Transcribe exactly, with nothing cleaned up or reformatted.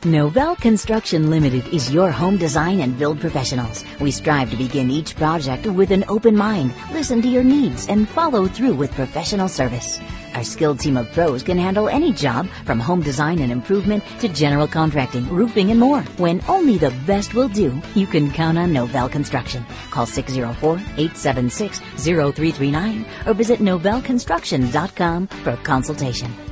Novell Construction Limited is your home design and build professionals. We strive to begin each project with an open mind, listen to your needs, and follow through with professional service. Our skilled team of pros can handle any job from home design and improvement to general contracting, roofing, and more. When only the best will do, you can count on Novell Construction. Call six oh four, eight seven six, oh three three nine or visit novell construction dot com for a consultation.